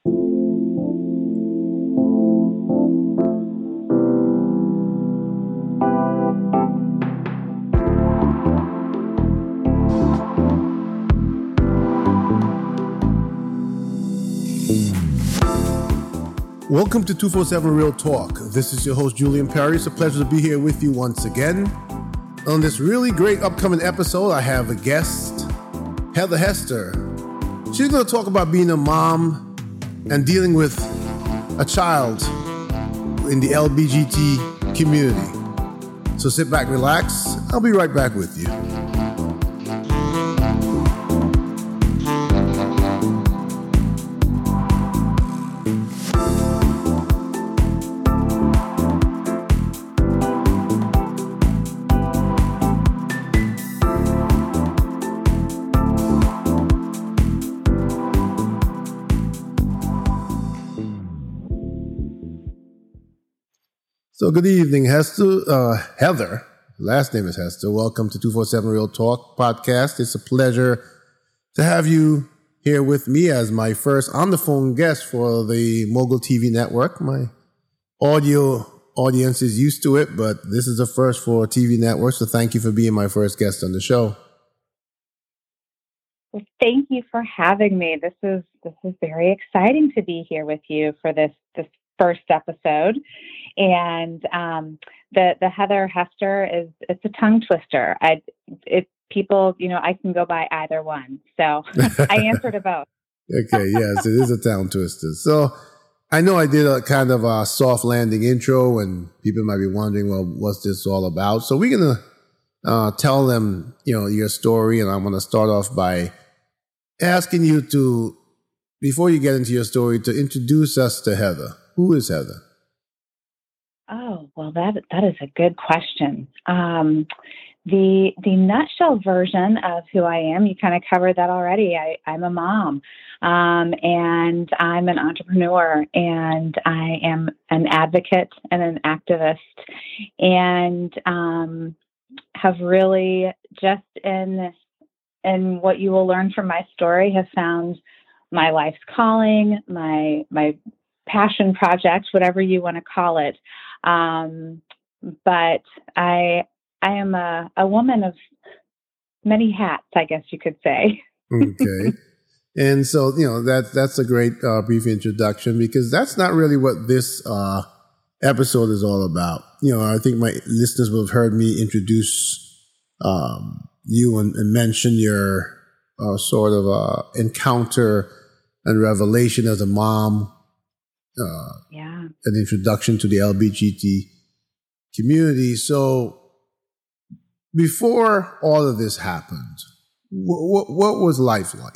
Welcome to 247 Real Talk. This is your host, Julian Perry. It's a pleasure to be here with you once again. On this really great upcoming episode, I have a guest, Heather Hester. She's going to talk about being a mom and dealing with a child in the LGBT community. So sit back, relax. I'll be right back with you. So good evening, Heather. Last name is Hester. Welcome to 247 Real Talk podcast. It's a pleasure to have you here with me as my first on-the-phone guest for the Mogul TV network. My audio audience is used to it, but this is a first for TV network, so thank you for being my first guest on the show. Well, thank you for having me. This is very exciting to be here with you for this first episode. And the Heather Hester it's a tongue twister. People, I can go by either one. So I answer to both. Okay, yes, it is a tongue twister. So I know I did a kind of a soft landing intro, and people might be wondering, well, what's this all about? So we're gonna tell them, your story, and I'm gonna start off by asking you to, before you get into your story, to introduce us to Heather. Who is Heather? Oh, well, that is a good question. The nutshell version of who I am, you kind of covered that already. I'm a mom, and I'm an entrepreneur, and I am an advocate and an activist, and have really just in what you will learn from my story, have found my life's calling, my passion project, whatever you want to call it. But I am a woman of many hats, I guess you could say. Okay. And so, that's a great brief introduction, because that's not really what this episode is all about. I think my listeners will have heard me introduce you and mention your sort of encounter and revelation as a mom. An introduction to the LGBT community. So before all of this happened, what was life like?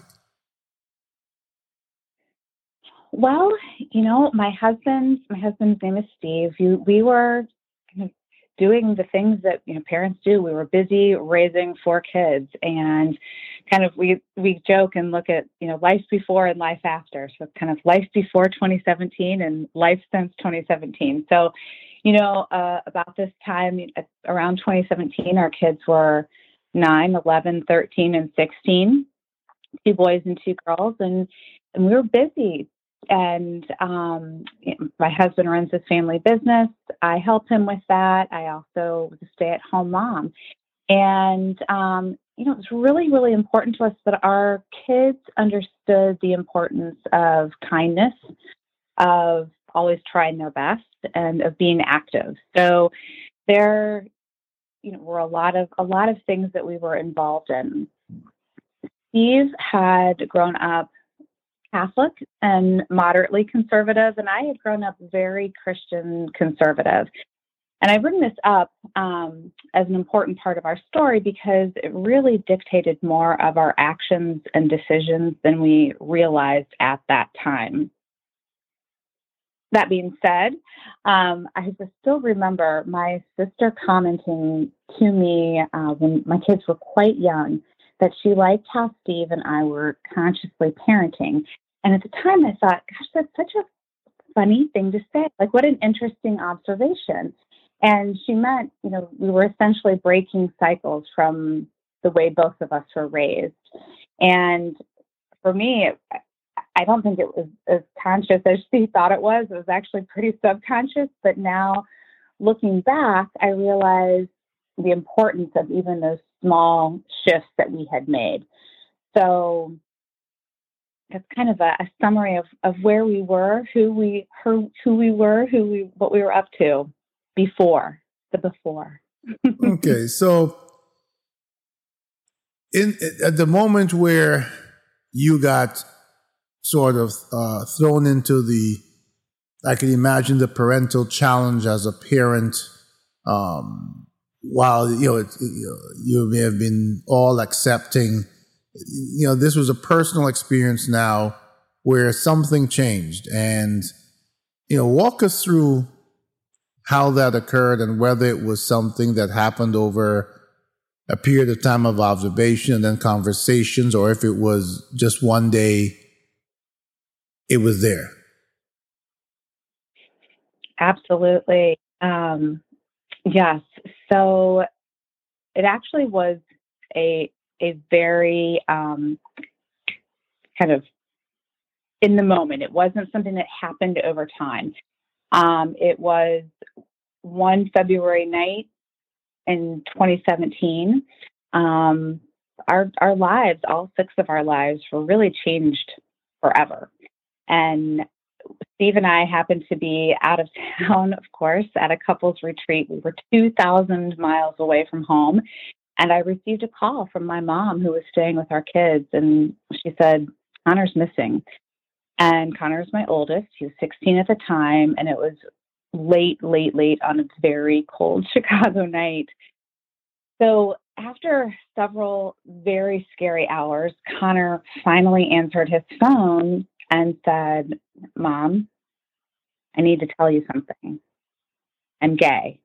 Well, my husband's name is Steve. We were kind of doing the things that parents do. We were busy raising 4 kids, and kind of we joke and look at life before and life after. So kind of life before 2017 and life since 2017. So about this time around 2017, our kids were 9, 11, 13, and 16. 2 boys and 2 girls, and we were busy. And my husband runs his family business. I help him with that. I also was a stay-at-home mom. And, it's really, really important to us that our kids understood the importance of kindness, of always trying their best, and of being active. So there, were a lot of things that we were involved in. Steve had grown up Catholic and moderately conservative, and I had grown up very Christian conservative. And I bring this up as an important part of our story because it really dictated more of our actions and decisions than we realized at that time. That being said, I still remember my sister commenting to me when my kids were quite young that she liked how Steve and I were consciously parenting. And at the time I thought, gosh, that's such a funny thing to say. Like, what an interesting observation. And she meant, we were essentially breaking cycles from the way both of us were raised. And for me, I don't think it was as conscious as she thought it was. It was actually pretty subconscious. But now looking back, I realized the importance of even those small shifts that we had made. So that's kind of a summary of where we were, what we were up to before. Okay, so at the moment where you got sort of thrown into I can imagine the parental challenge as a parent. While you may have been all accepting, this was a personal experience now where something changed, and walk us through how that occurred and whether it was something that happened over a period of time of observation and then conversations, or if it was just one day it was there. Absolutely. Yes. So it actually was a very kind of in the moment. It wasn't something that happened over time. It was one February night in 2017. Our lives, all 6 of our lives, were really changed forever. And Steve and I happened to be out of town, of course, at a couples retreat. We were 2,000 miles away from home. And I received a call from my mom, who was staying with our kids. And she said, Connor's missing. And Connor's my oldest. He was 16 at the time. And it was late on a very cold Chicago night. So after several very scary hours, Connor finally answered his phone and said, Mom, I need to tell you something. I'm gay.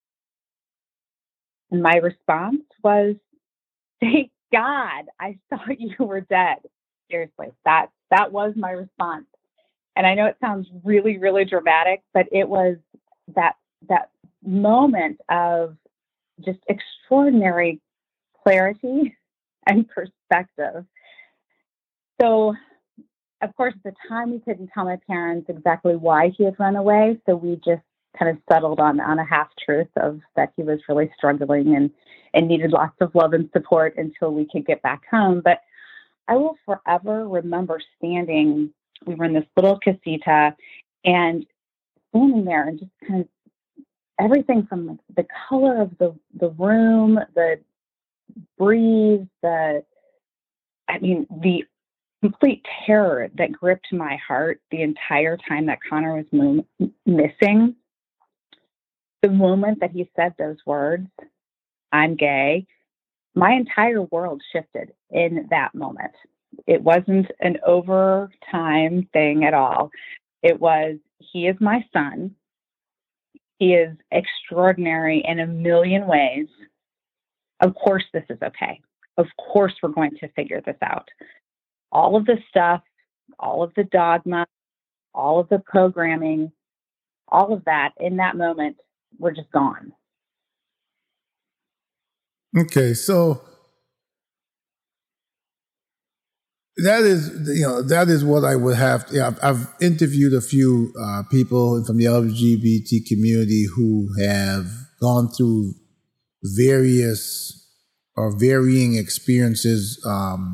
And my response was, thank God, I thought you were dead. Seriously, that was my response. And I know it sounds really, really dramatic, but it was that moment of just extraordinary clarity and perspective. So, of course, at the time, we couldn't tell my parents exactly why he had run away. So we just kind of settled on a half truth of that he was really struggling and needed lots of love and support until we could get back home. But I will forever remember we were in this little casita and standing there and just kind of everything from the color of the room, the breeze, the complete terror that gripped my heart the entire time that Connor was missing. The moment that he said those words, I'm gay, my entire world shifted in that moment. It wasn't an overtime thing at all. It was, he is my son. He is extraordinary in a million ways. Of course, this is okay. Of course, we're going to figure this out. All of the stuff, all of the dogma, all of the programming, all of that in that moment were just gone. Okay, so that is what I would have. I've interviewed a few people from the LGBT community who have gone through various or varying experiences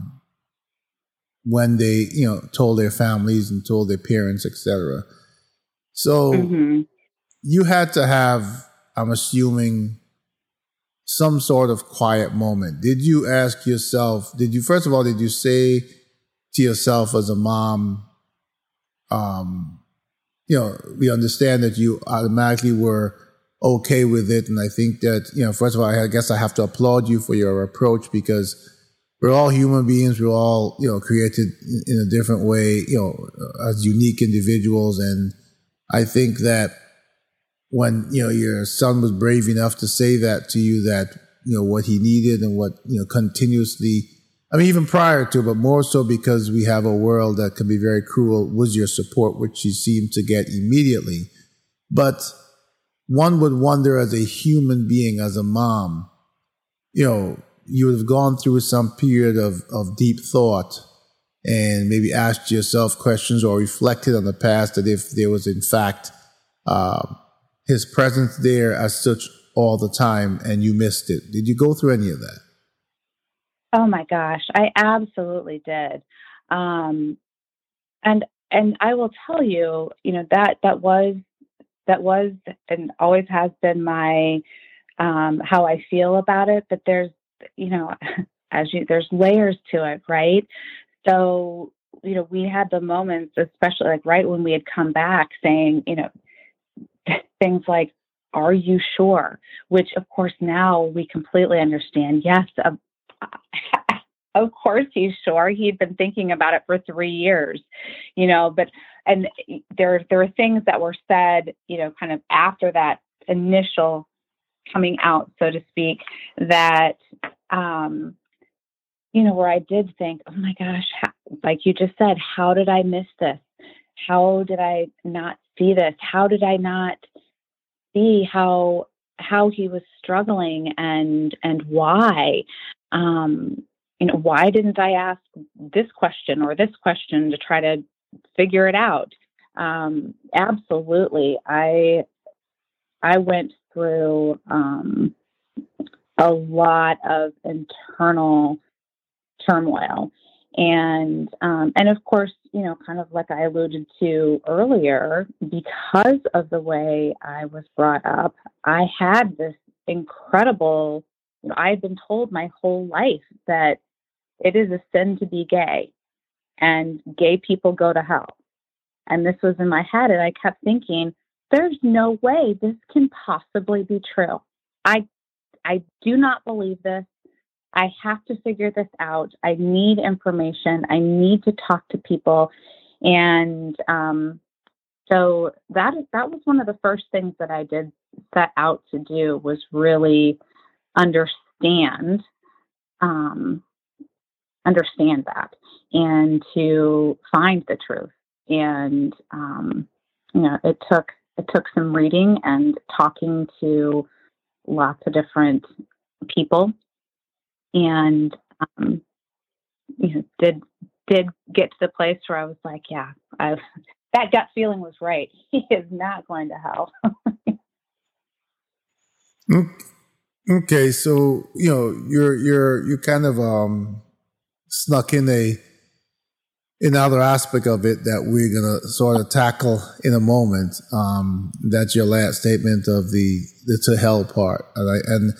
when they, told their families and told their parents, etc. So you had to have, I'm assuming, some sort of quiet moment. Did you ask yourself, did you say to yourself as a mom, we understand that you automatically were okay with it. And I think that, first of all, I guess I have to applaud you for your approach, because we're all human beings. We're all, created in a different way, as unique individuals. And I think that when, your son was brave enough to say that to you, that, what he needed and what, continuously, even prior to, but more so because we have a world that can be very cruel, was your support, which you seemed to get immediately. But one would wonder, as a human being, as a mom, you would have gone through some period of deep thought and maybe asked yourself questions or reflected on the past, that if there was in fact his presence there as such all the time and you missed it? Did you go through any of that? Oh my gosh, I absolutely did. And I will tell you, that was and always has been my how I feel about it. But there's, you know, there's layers to it, right? So, we had the moments, especially like right when we had come back, saying, things like, "Are you sure?" Which, of course, now we completely understand. Yes, of course he's sure. He'd been thinking about it for 3 years, But and there were things that were said, kind of after that initial coming out, so to speak, that where I did think, oh my gosh, like you just said, how did I miss this? How did I not see this? How did I not see how he was struggling and why? Why didn't I ask this question or this question to try to figure it out? Absolutely. I went through a lot of internal turmoil. And of course, kind of like I alluded to earlier, because of the way I was brought up, I had this incredible, I had been told my whole life that it is a sin to be gay and gay people go to hell. And this was in my head. And I kept thinking, there's no way this can possibly be true. I do not believe this. I have to figure this out. I need information. I need to talk to people. And so that was one of the first things that I did set out to do, was really understand that and to find the truth. And it took some reading and talking to lots of different people, and did get to the place where I was like, yeah, that gut feeling was right. He is not going to hell. Okay, so you kind of snuck in another aspect of it that we're gonna sort of tackle in a moment. That's your last statement of the to hell part, and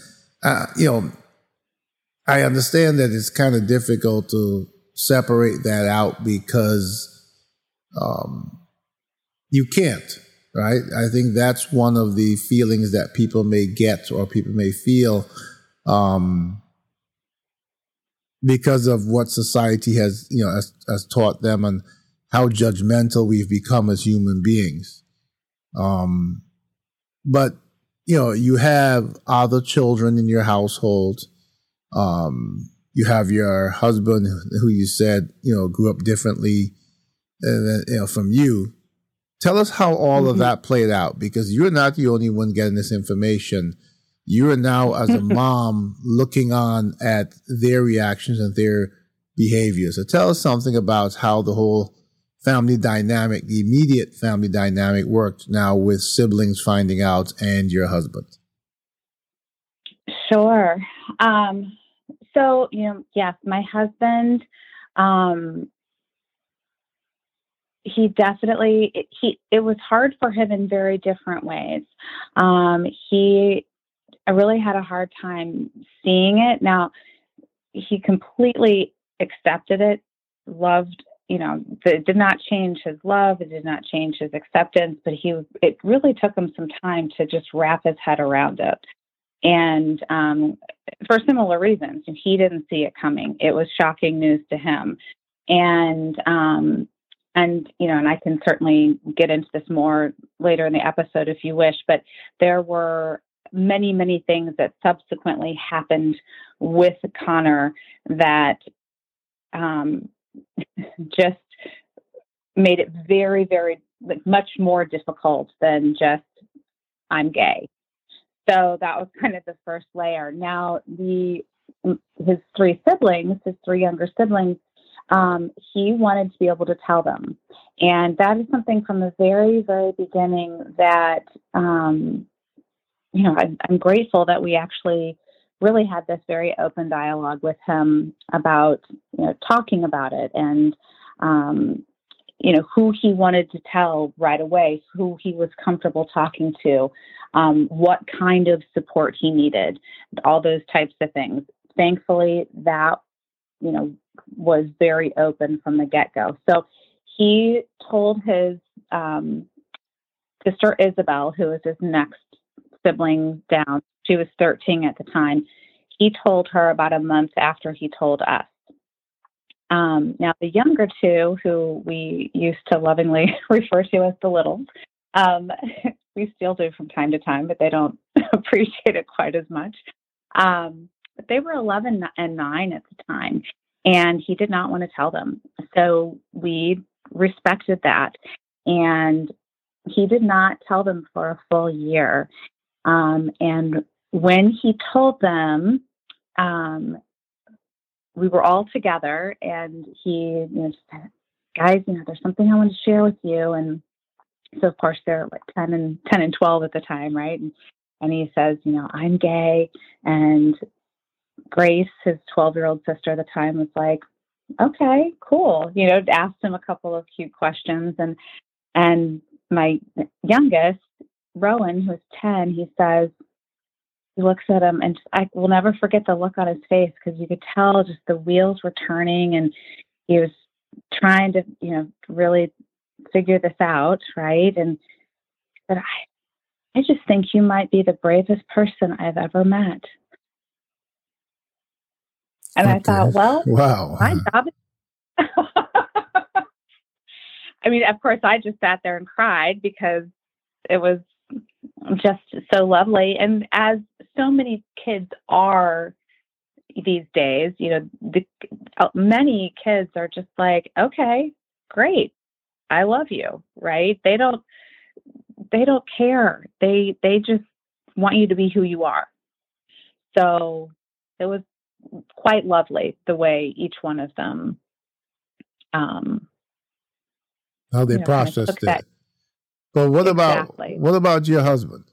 I understand that it's kind of difficult to separate that out because you can't, right? I think that's one of the feelings that people may get or people may feel because of what society has taught them and how judgmental we've become as human beings. But you have other children in your household. You have your husband, who you said grew up differently from you. Tell us how all of that played out, because you're not the only one getting this information. You are now, as a mom, looking on at their reactions and their behavior. So tell us something about how the whole family dynamic, the immediate family dynamic, worked now with siblings finding out and your husband. Sure. So, yes, my husband, he definitely, it was hard for him in very different ways. I really had a hard time seeing it. Now, he completely accepted it, loved, it did not change his love. It did not change his acceptance, but it really took him some time to just wrap his head around it. And for similar reasons, he didn't see it coming. It was shocking news to him. And I can certainly get into this more later in the episode if you wish, but there were many, many things that subsequently happened with Connor that just made it very, very, much more difficult than just, I'm gay. So that was kind of the first layer. Now, his three younger siblings, he wanted to be able to tell them. And that is something from the very, very beginning that, I'm grateful that we actually really had this very open dialogue with him about, talking about it and, who he wanted to tell right away, who he was comfortable talking to, what kind of support he needed, all those types of things. Thankfully, that, was very open from the get-go. So he told his sister Isabel, who was his next sibling down, she was 13 at the time, he told her about a month after he told us. Now, the younger two, who we used to lovingly refer to as the littles, we still do from time to time, but they don't appreciate it quite as much. But they were 11 and 9 at the time, and he did not want to tell them. So we respected that. And he did not tell them for a full year. And when he told them, we were all together, and he said, guys, there's something I want to share with you. And so, of course, they're like 10 and 12 at the time, right? And he says, I'm gay. And Grace, his 12-year-old sister at the time, was like, okay, cool. Asked him a couple of cute questions. And my youngest, Rowan, who's 10, he looks at him, and I will never forget the look on his face, because you could tell just the wheels were turning, and he was trying to, really figure this out, right? And but I just think you might be the bravest person I've ever met. And okay. I thought, well, wow, my job is I mean, of course, I just sat there and cried, because it was just so lovely. And as so many kids are these days, many kids are just like, okay, great, I love you, right? They don't care. They just want you to be who you are. So it was quite lovely the way each one of them how they processed it. But what about your husband?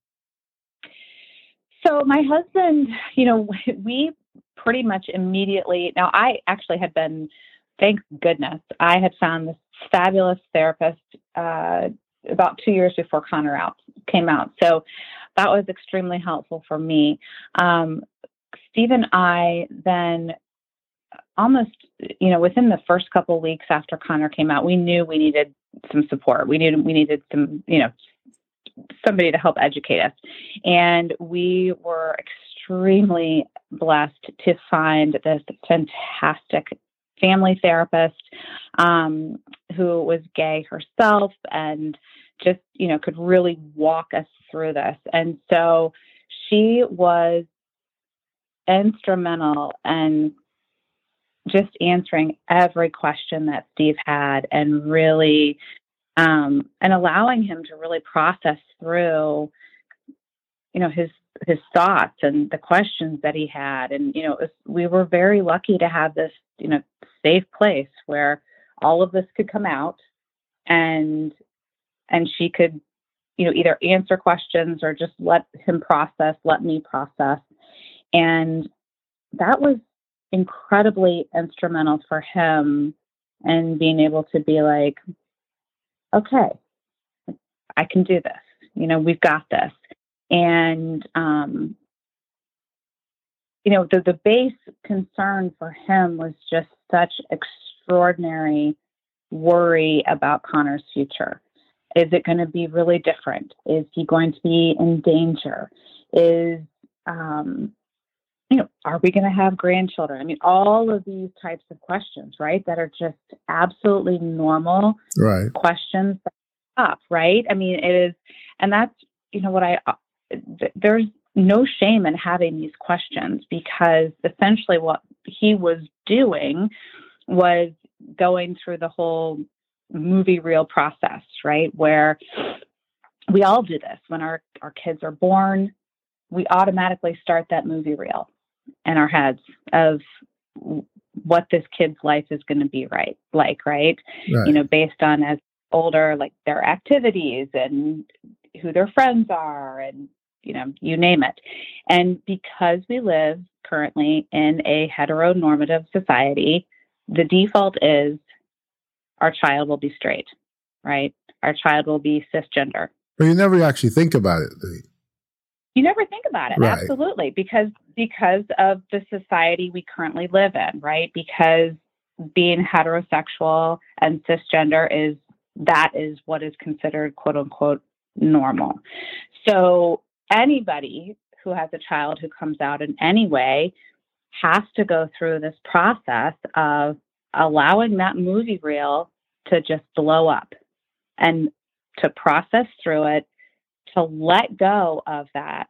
So my husband, we pretty much immediately, now I actually had been, thank goodness, I had found this fabulous therapist about 2 years before Connor came out. So that was extremely helpful for me. Steve and I then almost, within the first couple of weeks after Connor came out, we knew we needed some support. We needed some, somebody to help educate us. And we were extremely blessed to find this fantastic family therapist who was gay herself and just, could really walk us through this. And so she was instrumental in just answering every question that Steve had, and really and allowing him to really process through, his thoughts and the questions that he had. And, we were very lucky to have this, safe place where all of this could come out, and she could, either answer questions or just let me process. And that was incredibly instrumental for him, and being able to be like, okay, I can do this. We've got this. And, the base concern for him was just such extraordinary worry about Connor's future. Is it going to be really different? Is he going to be in danger? Are we going to have grandchildren? I mean, all of these types of questions, right, that are just absolutely normal questions that come up, right? I mean, it is, and that's, there's no shame in having these questions, because essentially what he was doing was going through the whole movie reel process, right? Where we all do this when our kids are born. We automatically start that movie reel in our heads of what this kid's life is going to be right? Right. Based on as older, like their activities and who their friends are and, you name it. And because we live currently in a heteronormative society, the default is our child will be straight, right? Our child will be cisgender. But you never actually think about it, do you? You never think about it, Right. Absolutely, because of the society we currently live in, right? Because being heterosexual and cisgender is what is considered quote unquote normal. So anybody who has a child who comes out in any way has to go through this process of allowing that movie reel to just blow up and to process through it, to let go of that.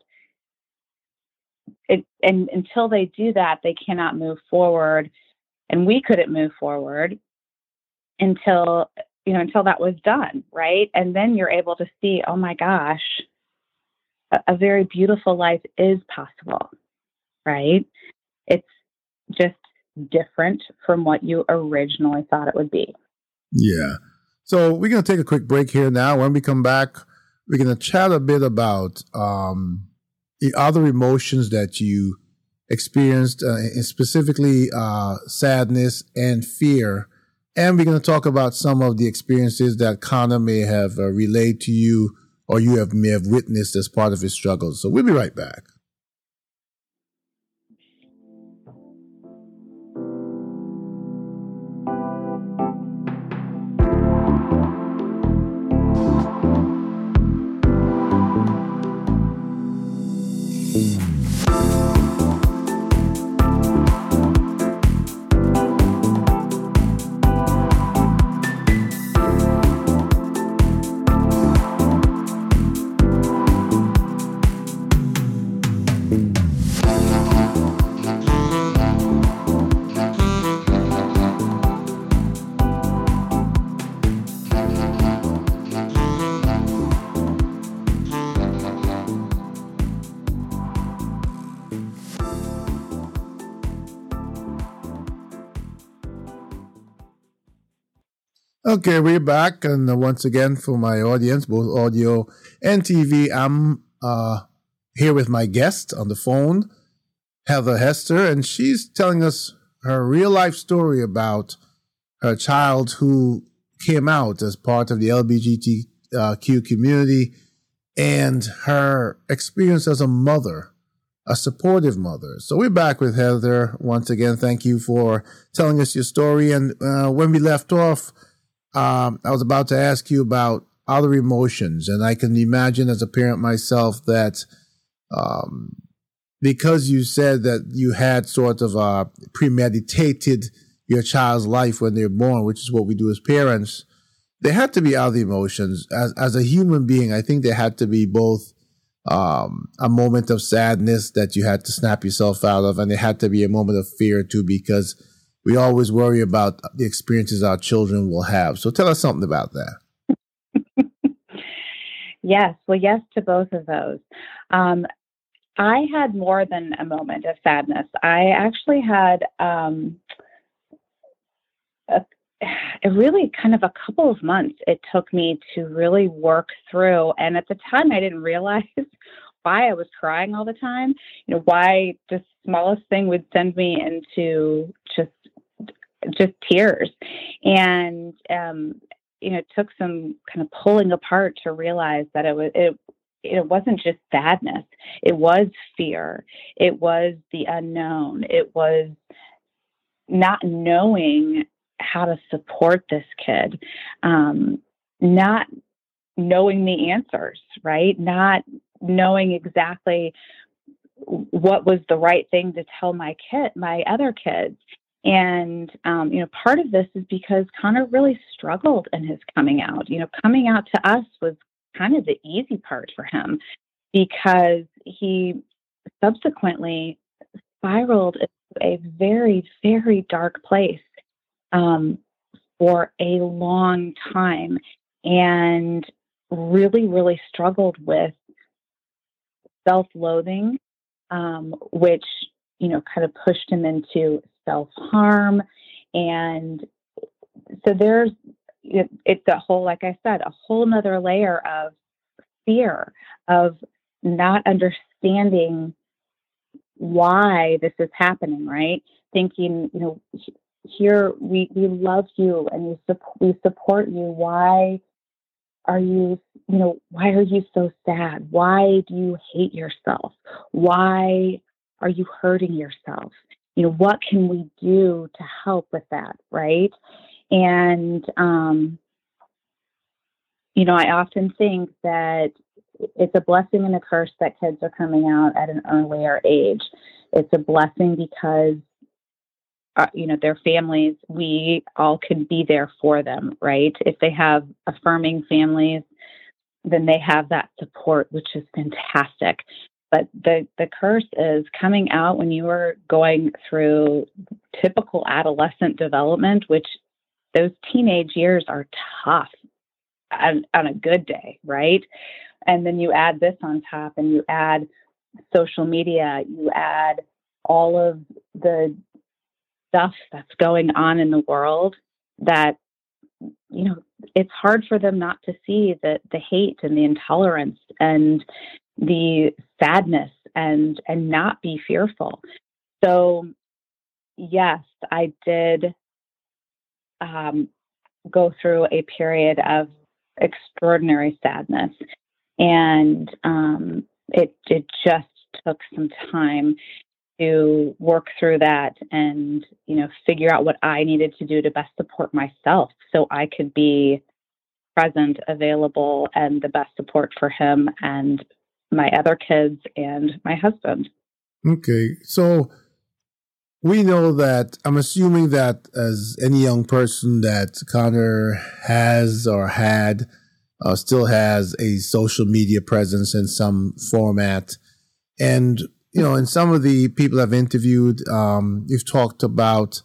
And until they do that, they cannot move forward. And we couldn't move forward until that was done, right? And then you're able to see, oh my gosh, a very beautiful life is possible, right? It's just different from what you originally thought it would be. Yeah. So we're going to take a quick break here now. When we come back, we're going to chat a bit about the other emotions that you experienced, and specifically sadness and fear. And we're going to talk about some of the experiences that Connor may have relayed to you or you may have witnessed as part of his struggles. So we'll be right back. Okay, we're back, and once again, for my audience, both audio and TV, I'm here with my guest on the phone, Heather Hester, and she's telling us her real life story about her child who came out as part of the LGBTQ community and her experience as a mother, a supportive mother. So we're back with Heather once again. Thank you for telling us your story. And when we left off, I was about to ask you about other emotions, and I can imagine as a parent myself that because you said that you had sort of premeditated your child's life when they're born, which is what we do as parents, there had to be other emotions. As a human being, I think there had to be both a moment of sadness that you had to snap yourself out of, and there had to be a moment of fear too, because we always worry about the experiences our children will have. So tell us something about that. Yes. Well, yes to both of those. I had more than a moment of sadness. I actually had really kind of a couple of months it took me to really work through. And at the time, I didn't realize why I was crying all the time, why the smallest thing would send me into just tears. And, it took some kind of pulling apart to realize that it wasn't just sadness. It was fear. It was the unknown. It was not knowing how to support this kid, not knowing the answers, right? Not knowing exactly what was the right thing to tell my other kids. And, part of this is because Connor really struggled in his coming out. Coming out to us was kind of the easy part for him because he subsequently spiraled into a very, very dark place for a long time and really, really struggled with self-loathing, which, kind of pushed him into self-harm. And so it's a whole, like I said, a whole nother layer of fear of not understanding why this is happening, right? Thinking, here we love you and we support you. Why are you, why are you so sad? Why do you hate yourself? Why are you hurting yourself? What can we do to help with that, right? And, I often think that it's a blessing and a curse that kids are coming out at an earlier age. It's a blessing because, their families, we all can be there for them, right? If they have affirming families, then they have that support, which is fantastic. But the curse is coming out when you are going through typical adolescent development, which those teenage years are tough on a good day, right? And then you add this on top and you add social media, you add all of the stuff that's going on in the world that, it's hard for them not to see the hate and the intolerance and the sadness and not be fearful. So yes, I did go through a period of extraordinary sadness. And it just took some time to work through that and, figure out what I needed to do to best support myself so I could be present, available, and the best support for him and my other kids and my husband. Okay. So we know that, I'm assuming that as any young person that Connor has or had, still has a social media presence in some format. And, and some of the people I've interviewed, you've talked about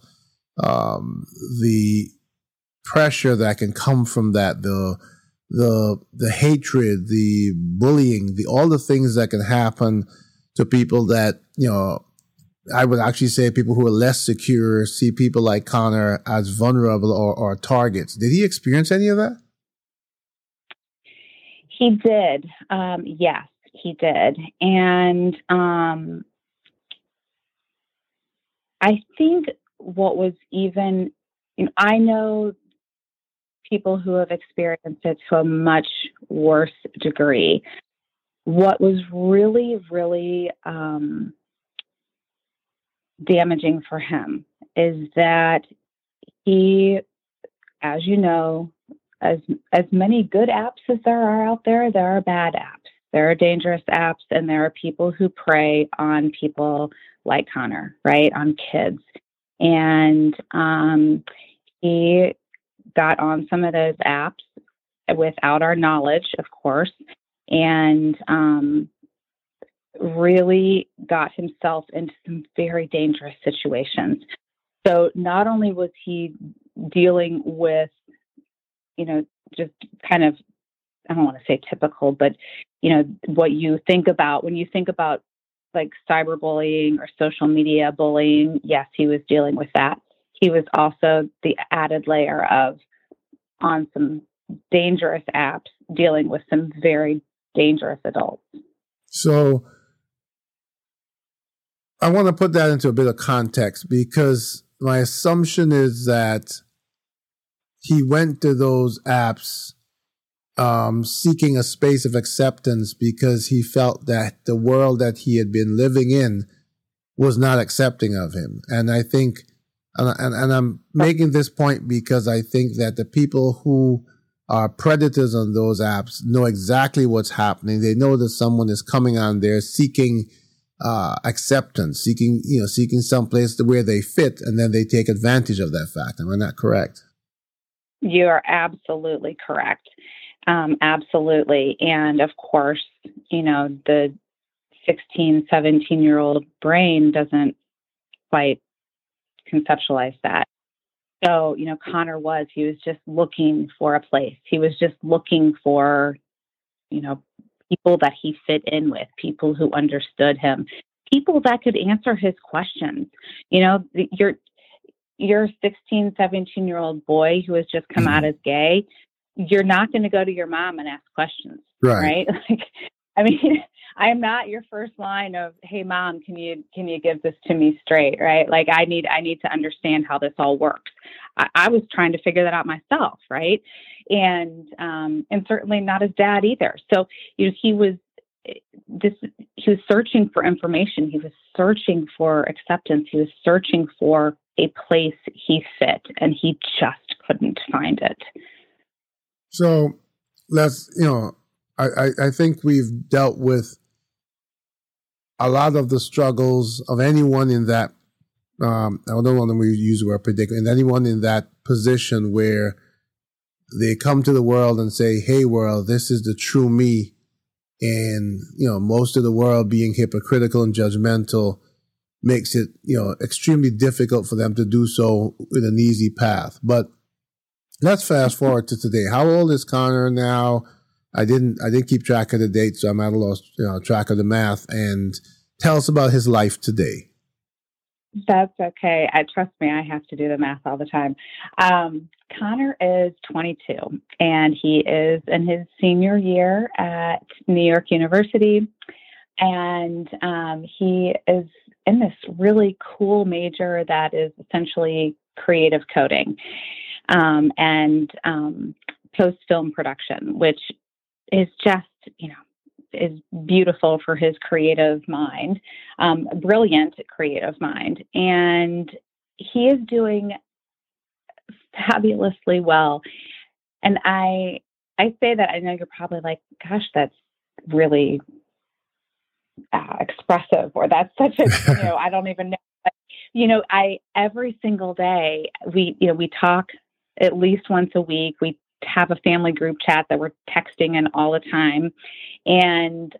the pressure that can come from that, the hatred, the bullying, all the things that can happen to people that, I would actually say people who are less secure see people like Connor as vulnerable or targets. Did he experience any of that? He did. Yes, he did. And I think what was even, I know people who have experienced it to a much worse degree. What was really, really damaging for him is that he, as you know, as many good apps as there are out there, there are bad apps. There are dangerous apps, and there are people who prey on people like Connor, right? On kids. And he got on some of those apps without our knowledge, of course, and really got himself into some very dangerous situations. So not only was he dealing with, just kind of, I don't want to say typical, but, what you think about when you think about like cyberbullying or social media bullying, yes, he was dealing with that. He was also the added layer of on some dangerous apps dealing with some very dangerous adults. So I want to put that into a bit of context because my assumption is that he went to those apps seeking a space of acceptance because he felt that the world that he had been living in was not accepting of him. And I think, and I'm making this point because I think that the people who are predators on those apps know exactly what's happening. They know that someone is coming on there seeking acceptance, seeking some place where they fit, and then they take advantage of that fact. Am I not correct? You are absolutely correct. Absolutely. And of course, the 16, 17-year-old brain doesn't quite conceptualize that. So, Connor he was just looking for a place. He was just looking for, people that he fit in with, people who understood him, people that could answer his questions. your 16, 17-year-old boy who has just come out as gay, you're not going to go to your mom and ask questions, right? Like, I mean, I am not your first line of, hey, mom, can you give this to me straight, right? Like, I need to understand how this all works. I was trying to figure that out myself, right? And certainly not his dad either. So, he was searching for information. He was searching for acceptance. He was searching for a place he fit, and he just couldn't find it. So let's, I think we've dealt with a lot of the struggles of anyone in that, I don't want to use the word predicament, anyone in that position where they come to the world and say, hey, world, this is the true me. And, most of the world being hypocritical and judgmental makes it, extremely difficult for them to do so with an easy path. But let's fast forward to today. How old is Connor now? I didn't keep track of the date, so I'm at a loss, track of the math. And tell us about his life today. That's okay. Trust me, I have to do the math all the time. Connor is 22, and he is in his senior year at New York University. And he is in this really cool major that is essentially creative coding and post-film production, which is just, is beautiful for his creative mind, brilliant creative mind. And he is doing fabulously well. And I say that, I know you're probably like, gosh, that's really expressive, or that's such a, I don't even know. But, every single day we talk at least once a week. We have a family group chat that we're texting in all the time. And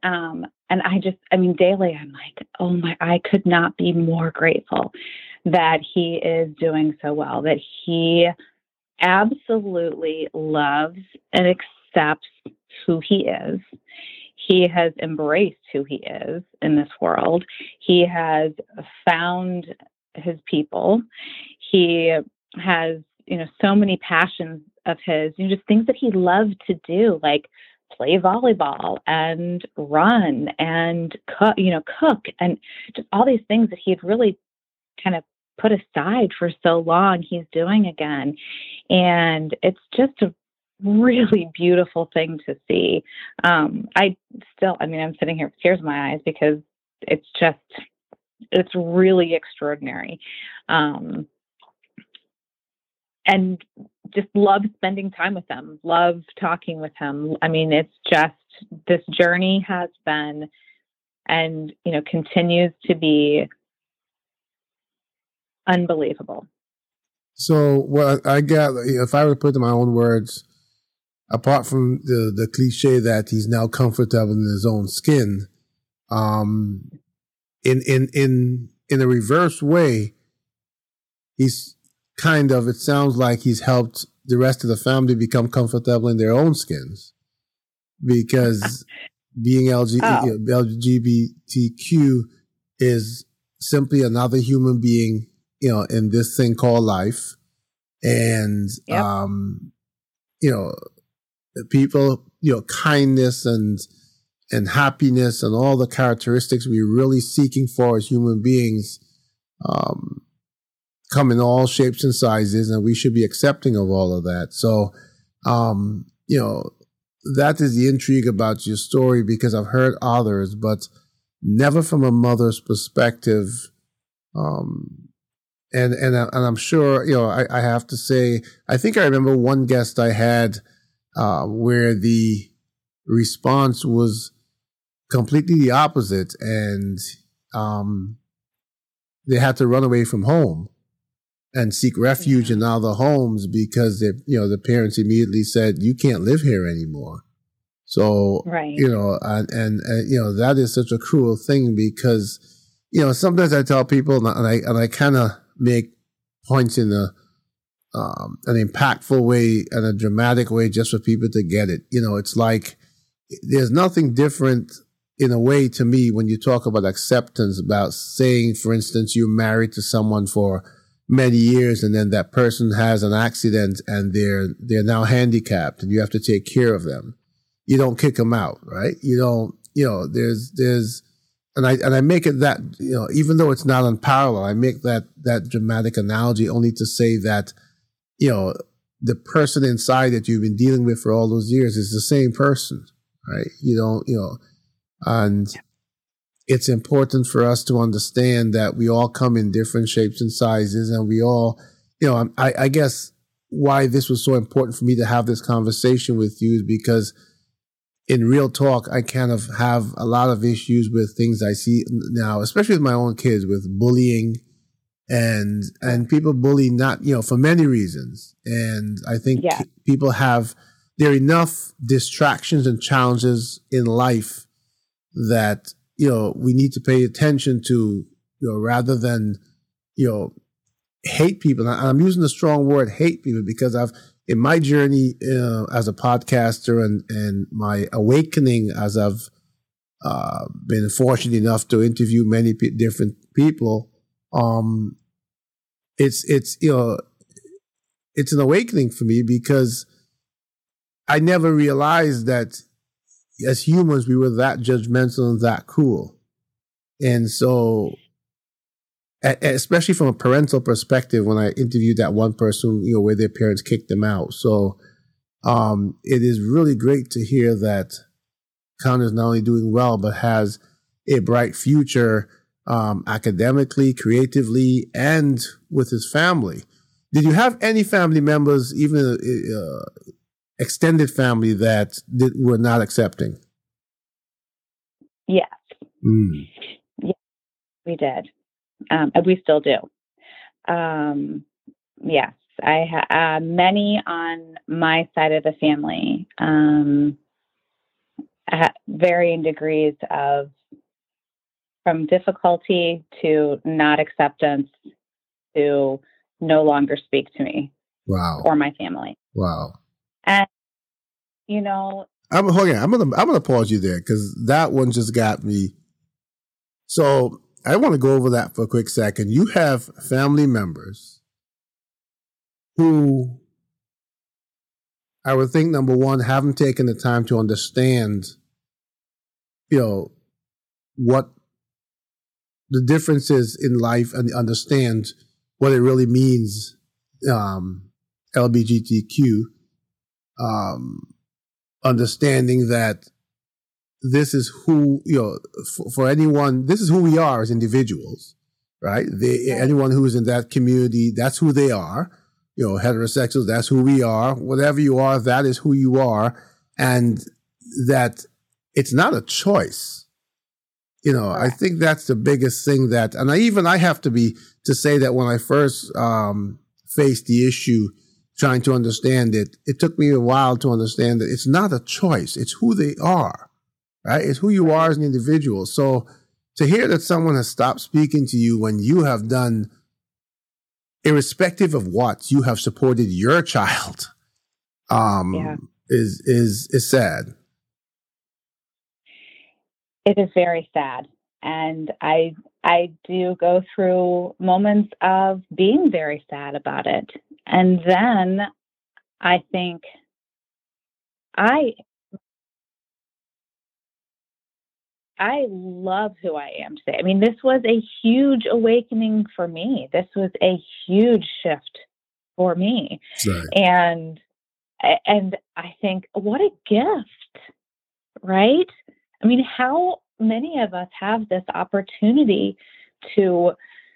daily I'm like, oh my, I could not be more grateful that he is doing so well, that he absolutely loves and accepts who he is. He has embraced who he is in this world. He has found his people. He has, so many passions of his, just things that he loved to do, like play volleyball and run and cook, and just all these things that he had really kind of put aside for so long, he's doing again. And it's just a really beautiful thing to see. I'm sitting here with tears in my eyes because it's really extraordinary. And just love spending time with him, love talking with him. I mean, it's just, this journey has been, and, continues to be unbelievable. So what I got, if I were to put it in my own words, apart from the cliche that he's now comfortable in his own skin, in a reverse way, he's kind of, it sounds like he's helped the rest of the family become comfortable in their own skins, because being LGBTQ is simply another human being, in this thing called life. And, people, kindness and happiness and all the characteristics we're really seeking for as human beings, come in all shapes and sizes, and we should be accepting of all of that. So, that is the intrigue about your story, because I've heard others, but never from a mother's perspective. And I'm sure, I have to say, I think I remember one guest I had, where the response was completely the opposite, and, they had to run away from home and seek refuge in other homes because the parents immediately said, you can't live here anymore. So, right. That is such a cruel thing, because, sometimes I tell people, and I kind of make points in an impactful way and a dramatic way just for people to get it. It's like, there's nothing different in a way to me when you talk about acceptance, about saying, for instance, you're married to someone for many years, and then that person has an accident and they're now handicapped, and you have to take care of them. You don't kick them out, right? You don't, there's, and I make it that, even though it's not unparalleled, I make that dramatic analogy only to say that, the person inside that you've been dealing with for all those years is the same person, right? And it's important for us to understand that we all come in different shapes and sizes, and we all, I guess why this was so important for me to have this conversation with you is because in real talk, I kind of have a lot of issues with things I see now, especially with my own kids, with bullying and people bully not, for many reasons. And I think people there are enough distractions and challenges in life that, we need to pay attention to, rather than, hate people. And I'm using the strong word hate people because in my journey as a podcaster and my awakening as I've been fortunate enough to interview many different people, it's an awakening for me because I never realized that as humans we were that judgmental and that cruel. And so, especially from a parental perspective, when I interviewed that one person, where their parents kicked them out. So, it is really great to hear that Connor is not only doing well, but has a bright future, academically, creatively, and with his family. Did you have any family members, even extended family, that were not accepting? Yes. Yes, we did. We still do. Yes, I have many on my side of the family, varying degrees of from difficulty to not acceptance to no longer speak to me. Wow. Or my family. Wow. And I'm gonna pause you there because that one just got me. So I want to go over that for a quick second. You have family members who I would think, number one, haven't taken the time to understand, what the difference is in life and understand what it really means, LGBTQ, understanding that this is who, for anyone, this is who we are as individuals, right? Anyone who is in that community, that's who they are. Heterosexuals, that's who we are. Whatever you are, that is who you are. And that it's not a choice. I think that's the biggest thing and I have to say that when I first faced the issue, trying to understand it, it took me a while to understand that it's not a choice. It's who they are, right? It's who you are as an individual. So to hear that someone has stopped speaking to you when you have done, irrespective of what, you have supported your child, is sad. It is very sad. And I do go through moments of being very sad about it. And then I think I love who I am today. I mean, this was a huge awakening for me. This was a huge shift for me. Right. And I think, what a gift, right? I mean, how many of us have this opportunity to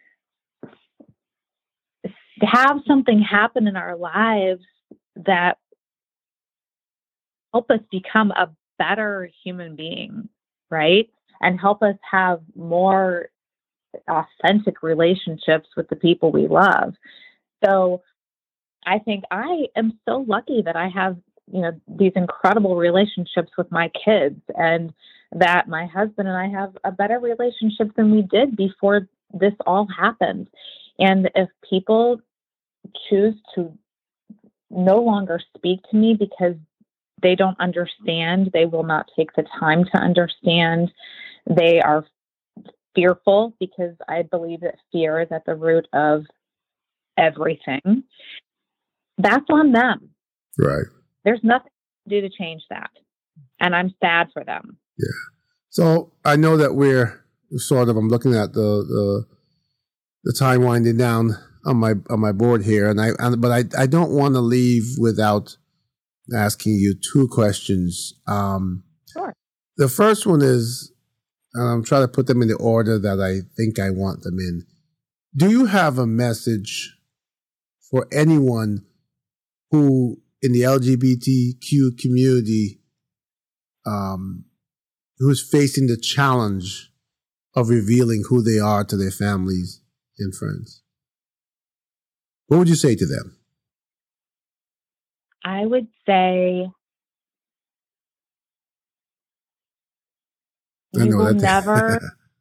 have something happen in our lives that help us become a better human being, right? And help us have more authentic relationships with the people we love. So I think I am so lucky that I have, these incredible relationships with my kids, and that my husband and I have a better relationship than we did before this all happened. And if people choose to no longer speak to me because they don't understand, they will not take the time to understand, they are fearful, because I believe that fear is at the root of everything, that's on them. Right. There's nothing to do to change that. And I'm sad for them. Yeah. So I know that I'm looking at the time winding down on my board here, but I don't want to leave without asking you two questions. Sure. The first one is, and I'm trying to put them in the order that I think I want them in. Do you have a message for anyone who in the LGBTQ community who's facing the challenge of revealing who they are to their families and friends? What would you say to them? I would say you will never,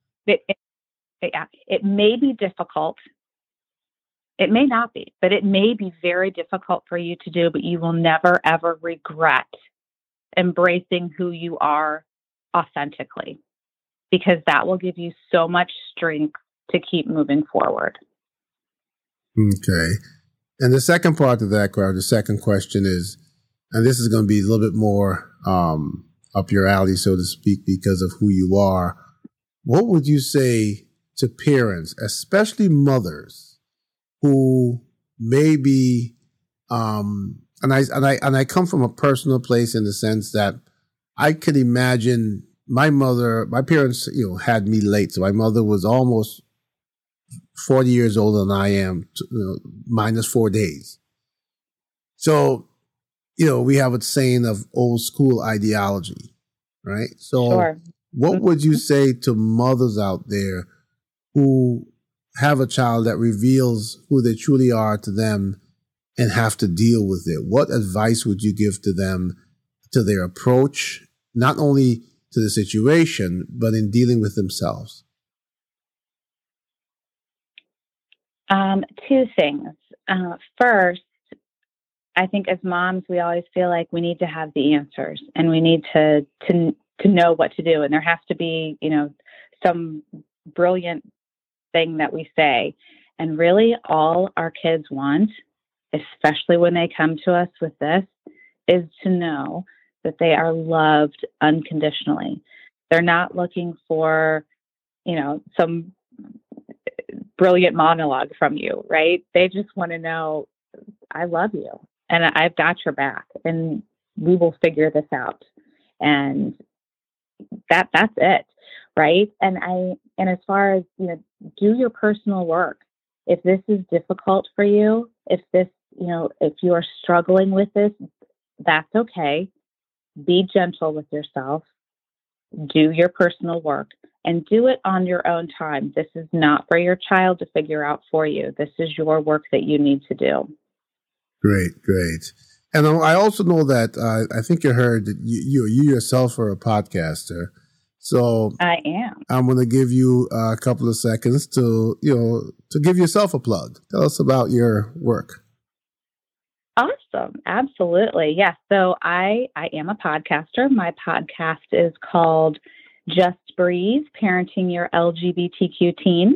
it may be difficult. It may not be, but it may be very difficult for you to do, but you will never, ever regret embracing who you are authentically, because that will give you so much strength to keep moving forward. Okay. And the second part of that, the second question is, and this is going to be a little bit more up your alley, so to speak, because of who you are. What would you say to parents, especially mothers, who may be, and I come from a personal place in the sense that I could imagine my parents, had me late. So my mother was almost 40 years older than I am, minus 4 days. So, we have a saying of old school ideology, right? So sure. What would you say to mothers out there who have a child that reveals who they truly are to them and have to deal with it? What advice would you give to them, to their approach, not only to the situation, but in dealing with themselves? Two things. First, I think as moms, we always feel like we need to have the answers and we need to know what to do. And there has to be, some brilliant thing that we say. And really all our kids want, especially when they come to us with this, is to know that they are loved unconditionally. They're not looking for, some brilliant monologue from you, right? They just want to know, I love you and I've got your back and we will figure this out. And that's it. Right. And as far as, do your personal work. If this is difficult for you, if you are struggling with this, that's okay. Be gentle with yourself. Do your personal work and do it on your own time. This is not for your child to figure out for you. This is your work that you need to do. Great. And I also know that I think you heard that you yourself are a podcaster. So I am. I'm going to give you a couple of seconds to give yourself a plug. Tell us about your work. Awesome. Absolutely. Yes. So I am a podcaster. My podcast is called Just Breathe, Parenting Your LGBTQ Teen.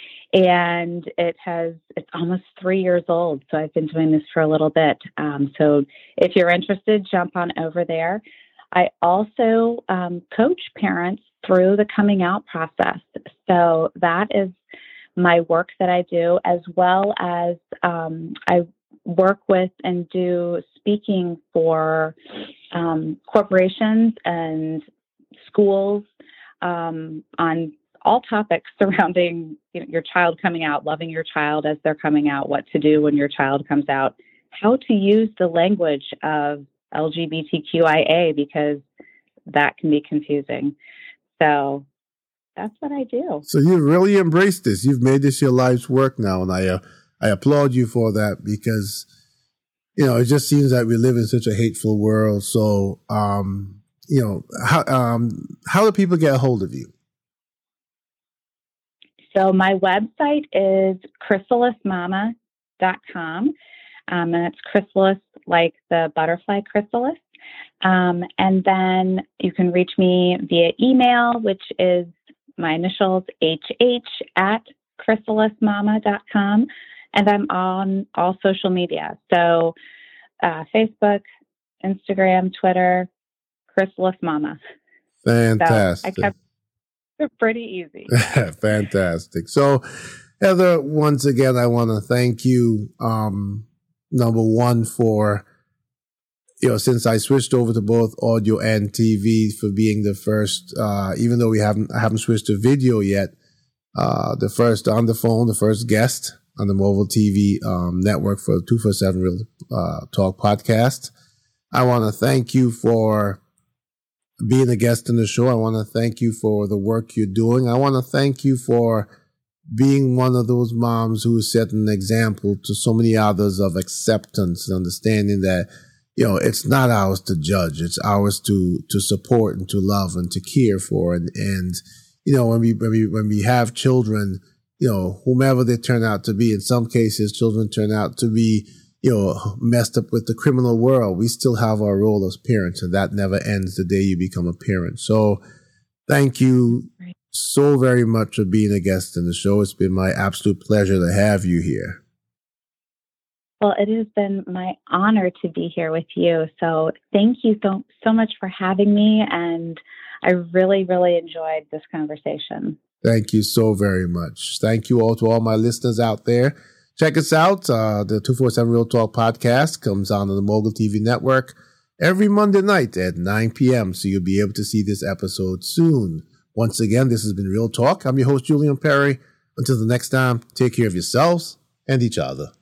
And it's almost 3 years old. So I've been doing this for a little bit. So if you're interested, jump on over there. I also coach parents through the coming out process. So that is my work that I do, as well as I work with and do speaking for corporations and schools on all topics surrounding your child coming out, loving your child as they're coming out, what to do when your child comes out, how to use the language of LGBTQIA, because that can be confusing. So that's what I do. So you've really embraced this. You've made this your life's work now, and I applaud you for that, because it just seems that we live in such a hateful world. So how do people get a hold of you? So my website is chrysalismama.com. And it's chrysalis like the butterfly chrysalis. And then you can reach me via email, which is my initials, HH@chrysalismama.com. And I'm on all social media. So Facebook, Instagram, Twitter, Chrysalis Mama. Fantastic. So I kept it pretty easy. Fantastic. So, Heather, once again, I want to thank you, number one, for, since I switched over to both audio and TV, for being the first, even though I haven't switched to video yet, the first on the phone, the first guest on the mobile TV network for the 247 Real Talk podcast. I want to thank you for being a guest on the show. I want to thank you for the work you're doing. I want to thank you for being one of those moms who set an example to so many others of acceptance and understanding that, it's not ours to judge. It's ours to support and to love and to care for. And when we have children, whomever they turn out to be, in some cases, children turn out to be, messed up with the criminal world. We still have our role as parents, and that never ends the day you become a parent. So thank you so very much for being a guest in the show. It's been my absolute pleasure to have you here. Well, it has been my honor to be here with you. So thank you so much for having me. And I really, really enjoyed this conversation. Thank you so very much. Thank you all to all my listeners out there. Check us out. The 247 Real Talk podcast comes on the Mogul TV network every Monday night at 9 p.m. So you'll be able to see this episode soon. Once again, this has been Real Talk. I'm your host, Julian Perry. Until the next time, take care of yourselves and each other.